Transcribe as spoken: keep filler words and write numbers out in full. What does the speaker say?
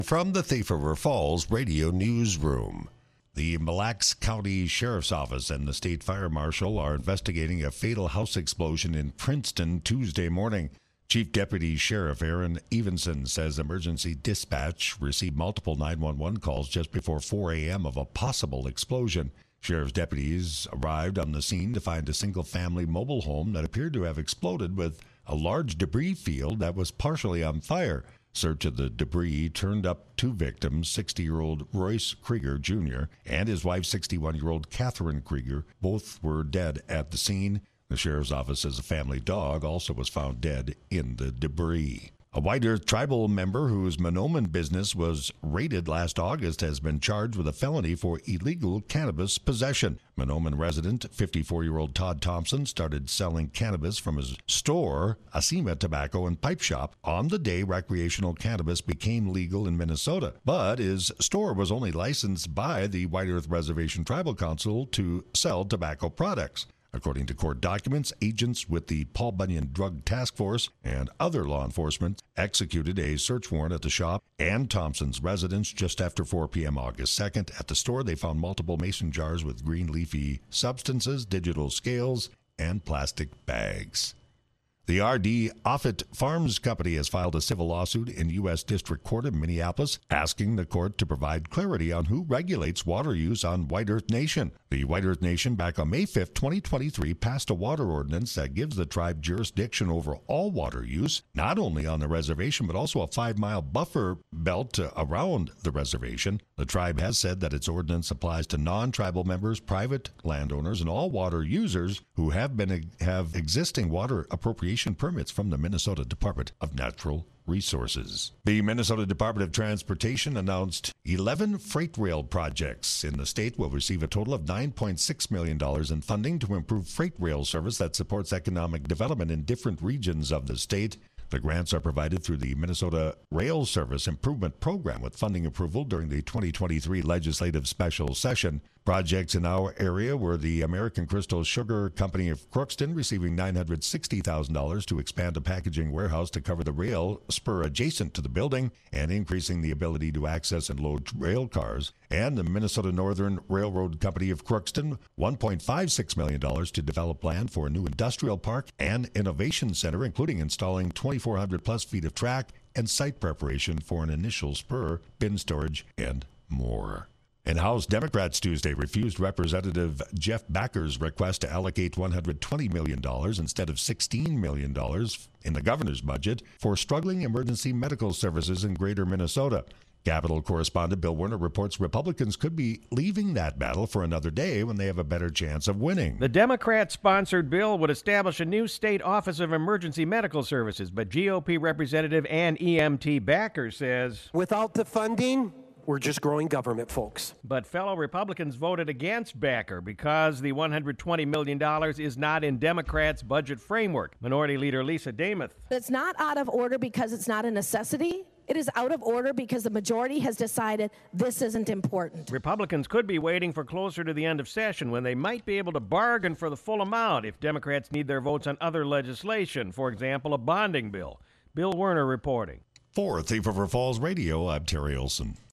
From the Thief River Falls Radio Newsroom, the Mille Lacs County Sheriff's Office and the State Fire Marshal are investigating a fatal house explosion in Princeton Tuesday morning. Chief Deputy Sheriff Aaron Evenson says emergency dispatch received multiple nine one one calls just before four a.m. of a possible explosion. Sheriff's deputies arrived on the scene to find a single-family mobile home that appeared to have exploded with a large debris field that was partially on fire. Search of the debris turned up two victims, sixty-year-old Royce Krieger Junior and his wife, sixty-one-year-old Catherine Krieger. Both were dead at the scene. The sheriff's office says a family dog also was found dead in the debris. A White Earth tribal member whose Mahnomen business was raided last August has been charged with a felony for illegal cannabis possession. Mahnomen resident, fifty-four-year-old Todd Thompson, started selling cannabis from his store, Acima Tobacco and Pipe Shop, on the day recreational cannabis became legal in Minnesota. But his store was only licensed by the White Earth Reservation Tribal Council to sell tobacco products. According to court documents, agents with the Paul Bunyan Drug Task Force and other law enforcement executed a search warrant at the shop and Thompson's residence just after four p.m. August second. At the store, they found multiple mason jars with green leafy substances, digital scales, and plastic bags. The R D Offutt Farms Company has filed a civil lawsuit in U S District Court in Minneapolis, asking the court to provide clarity on who regulates water use on White Earth Nation. The White Earth Nation, back on May fifth, twenty twenty-three, passed a water ordinance that gives the tribe jurisdiction over all water use, not only on the reservation, but also a five-mile buffer belt around the reservation. The tribe has said that its ordinance applies to non-tribal members, private landowners, and all water users who have been have existing water appropriation permits from the Minnesota Department of Natural Resources. The Minnesota Department of Transportation announced eleven freight rail projects in the state will receive a total of nine point six million dollars in funding to improve freight rail service that supports economic development in different regions of the state. The grants are provided through the Minnesota Rail Service Improvement Program with funding approval during the twenty twenty-three legislative special session. Projects in our area were the American Crystal Sugar Company of Crookston receiving nine hundred sixty thousand dollars to expand a packaging warehouse to cover the rail spur adjacent to the building and increasing the ability to access and load rail cars. And the Minnesota Northern Railroad Company of Crookston, one point five six million dollars to develop land for a new industrial park and innovation center, including installing twenty-four hundred plus feet of track and site preparation for an initial spur, bin storage, and more. And House Democrats Tuesday refused Representative Jeff Backer's request to allocate one hundred twenty million dollars instead of sixteen million dollars in the governor's budget for struggling emergency medical services in greater Minnesota. Capitol correspondent Bill Werner reports Republicans could be leaving that battle for another day when they have a better chance of winning. The Democrat-sponsored bill would establish a new state Office of Emergency Medical Services, but G O P Representative and E M T Backer says, without the funding, we're just growing government, folks. But fellow Republicans voted against Backer because the one hundred twenty million dollars is not in Democrats' budget framework. Minority Leader Lisa Damuth. It's not out of order because it's not a necessity. It is out of order because the majority has decided this isn't important. Republicans could be waiting for closer to the end of session when they might be able to bargain for the full amount if Democrats need their votes on other legislation, for example, a bonding bill. Bill Werner reporting. For Thief River Falls Radio, I'm Terry Olson.